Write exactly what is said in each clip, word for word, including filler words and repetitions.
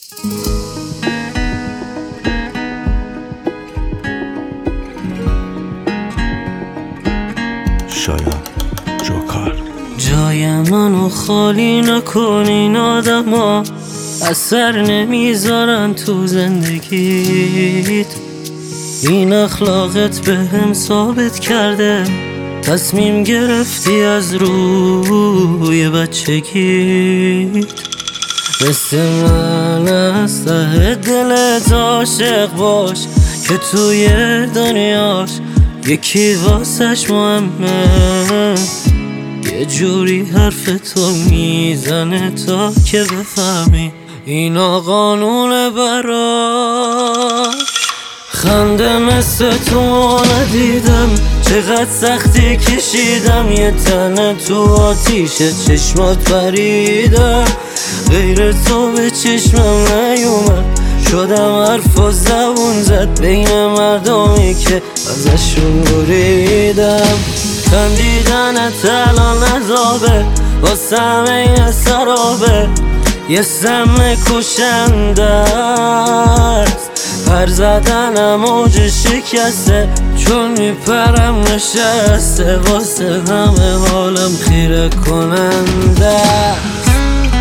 شاید جوکر جای منو خالی نکن، این آدما اثر نمیذارن تو زندگیت. این اخلاقت به هم ثابت کرده تصمیم گرفتی از روی بچگیت. مثل من از ته دلت عاشق باش که توی دنیاش یکی واسش مهمه. یه جوری حرف تو میزنه تا که بفهمی اینا قانونه براش. خنده مثل تو ندیدم، چقدر سختی کشیدم. یه تنه تو آتیش چشمات پریدم، غیر تو به چشمم نیومد. شدم حرف و زبون زد بین مردمی که ازشون بریدم. خندیدنت الان عذابه، واسه همه یه سرابه، یه سم کشنده است. پر زدنم موج شکسته چون میپرم نشسته، واسه همه حالم خیره کننده است.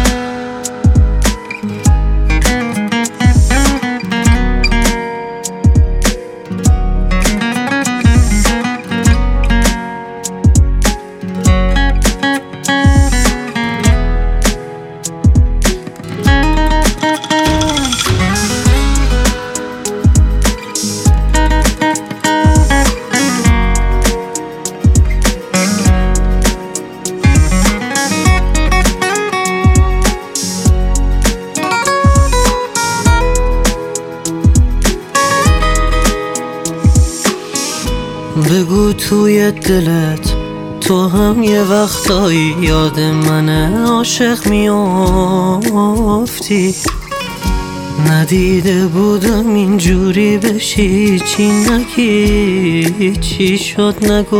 بگو توی دلت تو هم یه وقتایی یاد من عاشق میافتی. ندیده بودم اینجوری بشی، چی نگی چی شد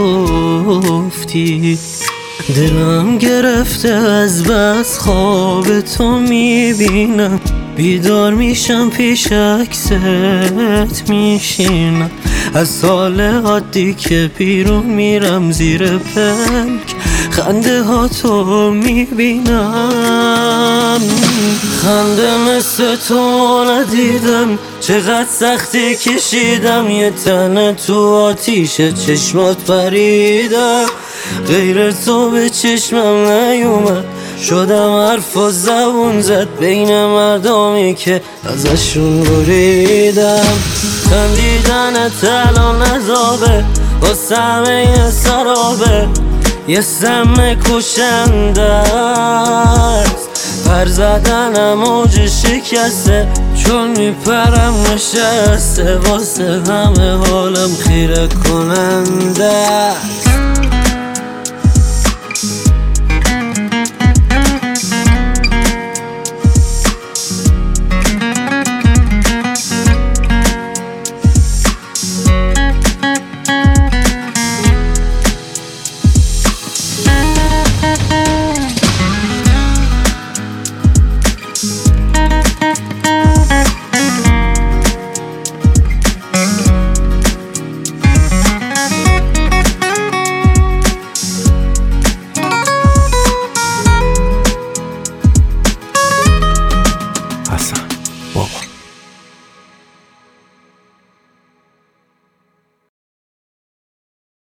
نگفتی. دلم گرفته از بس خواب تو میبینم، بیدار میشم پیش عکست میشینم. از سال عادی که بیرون میرم زیر پلک خنده ها تو میبینم. خنده مثل تو ندیدم، چقدر سختی کشیدم. یه تنه تو آتیش چشمات پریدم، غیر تو به چشمم نیومد. شدم حرف و زبون زد بین مردمی که ازشون بریدم. خندیدنت الان عذابه، واسه همه یه سرابه، یه سم کشنده است. پر زدنم موج شکسته چون میپرم نشسته، واسه همه حالم خیره کننده است.